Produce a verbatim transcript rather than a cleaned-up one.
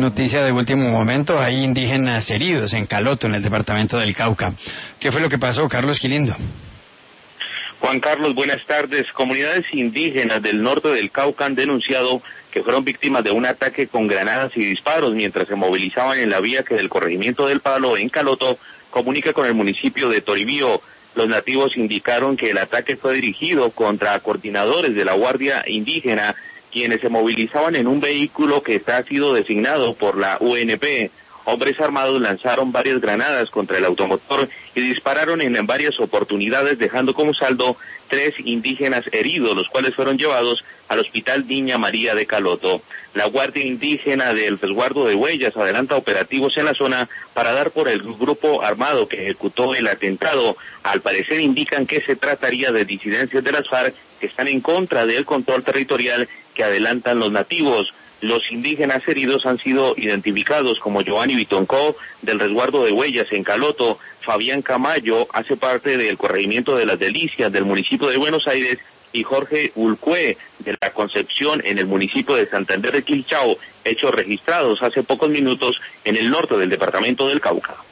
noticia de último momento, hay indígenas heridos en Caloto, en el departamento del Cauca. ¿Qué fue lo que pasó, Carlos Quilindo? Juan Carlos, buenas tardes. Comunidades indígenas del norte del Cauca han denunciado que fueron víctimas de un ataque con granadas y disparos mientras se movilizaban en la vía que del corregimiento del Palo en Caloto comunica con el municipio de Toribío. Los nativos indicaron que el ataque fue dirigido contra coordinadores de la Guardia Indígena, quienes se movilizaban en un vehículo que está sido designado por la U N P. Hombres armados lanzaron varias granadas contra el automotor y dispararon en varias oportunidades, dejando como saldo tres indígenas heridos, los cuales fueron llevados al Hospital Niña María de Caloto. La Guardia Indígena del Resguardo de Huellas adelanta operativos en la zona para dar por el grupo armado que ejecutó el atentado. Al parecer indican que se trataría de disidencias de las FARC que están en contra del control territorial que adelantan los nativos. Los indígenas heridos han sido identificados como Giovanni Vitoncó, del Resguardo de Huellas en Caloto, Fabián Camayo, hace parte del corregimiento de Las Delicias del municipio de Buenos Aires, y Jorge Ulcue, de la Concepción, en el municipio de Santander de Quilchao, hechos registrados hace pocos minutos en el norte del departamento del Cauca.